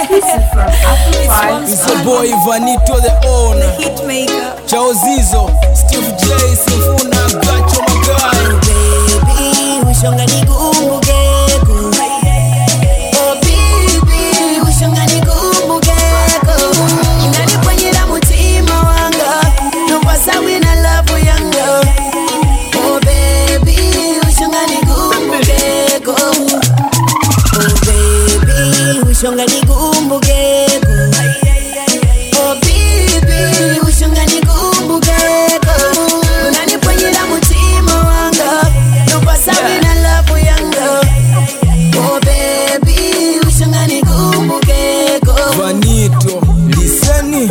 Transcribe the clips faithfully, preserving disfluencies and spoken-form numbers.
Exclusive from Amplified. It's the boy Vanito, the owner. The hit maker. Chao Zizo, Steve J, Sifuna, Gacho Magai. Baby, wishonga nikumbukeko. Oh baby, wishonga nikumbukeko. Unaniponyera mutima wanga, nopasa wina love yanga. Oh baby, wishonga nikumbukeko. Oh baby, wishonga nikumbukeko. Oh baby, wishonga nikumbukeko. Unaniponyera mutima wanga, nopasa wina love yanga. Oh baby, wishonga nikumbukeko. Vanito, liseni.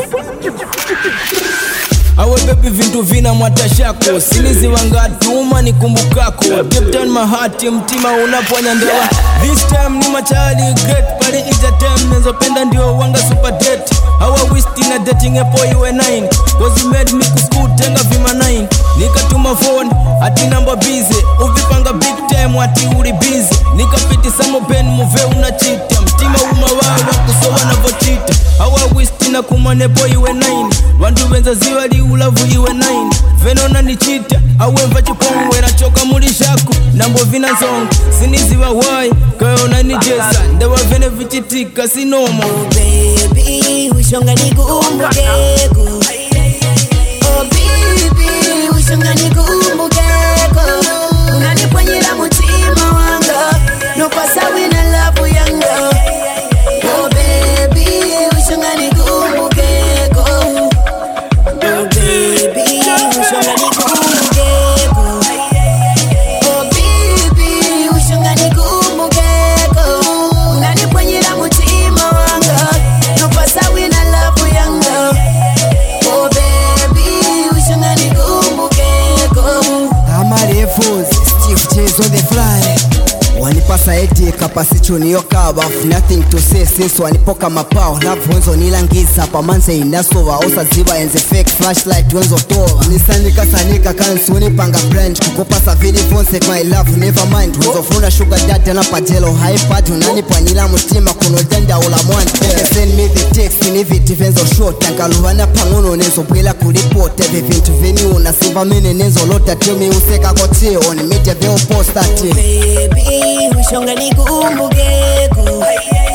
Awe baby vintu vina mwatashako. Sinizi wangatuma ni kumbukako. Deep down my heart mtima unaponya ndewa. This time ni machali great. Pali entertainment nenzopenda ndio wanga super date. Hawa wisti na dating epo iwe nine. Cause you made me kusku tenga vima nine. Nikatuma phone, ati number busy. Uvipanga big time, ati uri busy. Nikapiti samo pen move unachita. Mtima umawawa kusowa na vochita. Hawa wisti na kumanepo iwe nine. Wandu wenza ziwa li ulavu iwe nine. Venona ni chita, awe mva chupongwe na choka mulishako. Nambo vina song, siniziwa wai. Kaya unani jesa, ndewa vene vichitika sinoma. Oh baby, wishonga nikumbukeko. Oh baby, wishonga nikumbukeko. Unaniponyera mutima wanga, nopasa wina love yanga. Oh baby, wishonga nikumbukeko. Oh baby, wishonga nikumbukeko. Oh baby, wishonga nikumbukeko. Unaniponyera mutima wanga, nopasa wina love yanga. Oh baby, wishonga nikumbukeko. Amarevos, Steve J's on the fly. Wanipasa eti kapasicho niyokaba. Nothing to say since wanipoka mapao. Love wenzo nilangiza pamanze inasowa. Osa ziba enze fake flashlight wenzo toa. Nisanika sanika kansi unipanga brand. Kukopasa vili vonse my love never mind. Wenzo funa sugar daddy na pajelo high party. Unanipa nila mutima kuno denda ula mwani. Send me the text in eviti venzo short. Tangaluwana pangono nezo bwela kuripot. Evi vintu veni unasiva mene nezo lota. Tell me useka kote on media veo posta te. Baby, wishonga nikumbukeko.